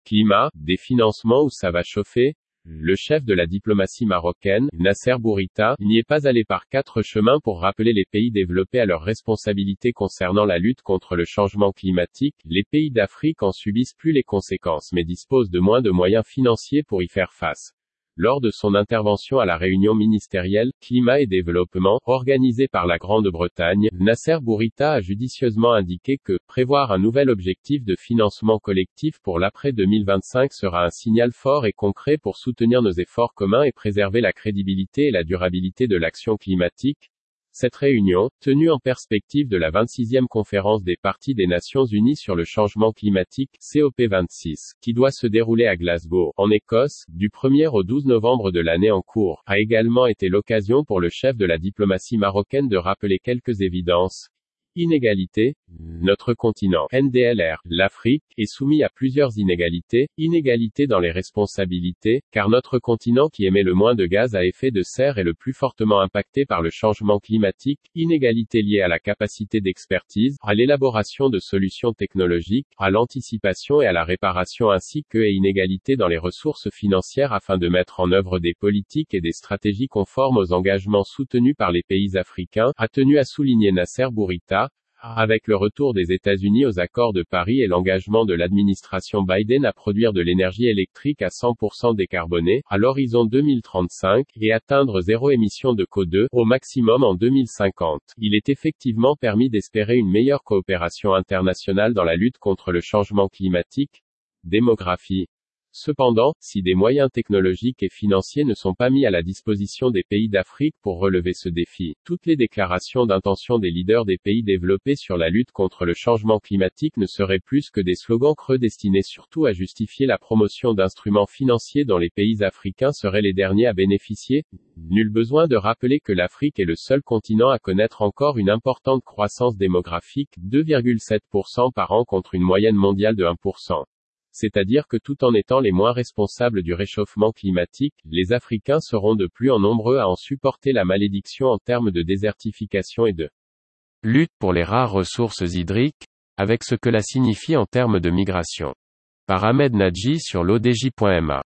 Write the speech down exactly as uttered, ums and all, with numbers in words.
Climat, des financements où ça va chauffer? Le chef de la diplomatie marocaine, Nasser Bourita, n'y est pas allé par quatre chemins pour rappeler les pays développés à leurs responsabilités concernant la lutte contre le changement climatique. Les pays d'Afrique en subissent plus les conséquences mais disposent de moins de moyens financiers pour y faire face. Lors de son intervention à la réunion ministérielle « Climat et développement » organisée par la Grande-Bretagne, Nasser Bourita a judicieusement indiqué que « prévoir un nouvel objectif de financement collectif pour l'après deux mille vingt-cinq sera un signal fort et concret pour soutenir nos efforts communs et préserver la crédibilité et la durabilité de l'action climatique ». Cette réunion, tenue en perspective de la vingt-sixième conférence des parties des Nations Unies sur le changement climatique, C O P vingt-six, qui doit se dérouler à Glasgow, en Écosse, du premier au douze novembre de l'année en cours, a également été l'occasion pour le chef de la diplomatie marocaine de rappeler quelques évidences. Inégalités. Notre continent, N D L R, l'Afrique, est soumis à plusieurs inégalités. Inégalités dans les responsabilités, car notre continent qui émet le moins de gaz à effet de serre est le plus fortement impacté par le changement climatique. Inégalités liées à la capacité d'expertise, à l'élaboration de solutions technologiques, à l'anticipation et à la réparation ainsi que et inégalités dans les ressources financières afin de mettre en œuvre des politiques et des stratégies conformes aux engagements soutenus par les pays africains, a tenu à souligner Nasser Bourita. Avec le retour des États-Unis aux accords de Paris et l'engagement de l'administration Biden à produire de l'énergie électrique à cent pour cent décarbonée, à l'horizon deux mille trente-cinq, et atteindre zéro émission de C O deux, au maximum en deux mille cinquante, il est effectivement permis d'espérer une meilleure coopération internationale dans la lutte contre le changement climatique. Démographie. Cependant, si des moyens technologiques et financiers ne sont pas mis à la disposition des pays d'Afrique pour relever ce défi, toutes les déclarations d'intention des leaders des pays développés sur la lutte contre le changement climatique ne seraient plus que des slogans creux destinés surtout à justifier la promotion d'instruments financiers dont les pays africains seraient les derniers à bénéficier. Nul besoin de rappeler que l'Afrique est le seul continent à connaître encore une importante croissance démographique, deux virgule sept pour cent par an contre une moyenne mondiale de un pour cent. C'est-à-dire que tout en étant les moins responsables du réchauffement climatique, les Africains seront de plus en nombreux à en supporter la malédiction en termes de désertification et de lutte pour les rares ressources hydriques, avec ce que cela signifie en termes de migration. Par Ahmed Nadji sur l'O D J point M A.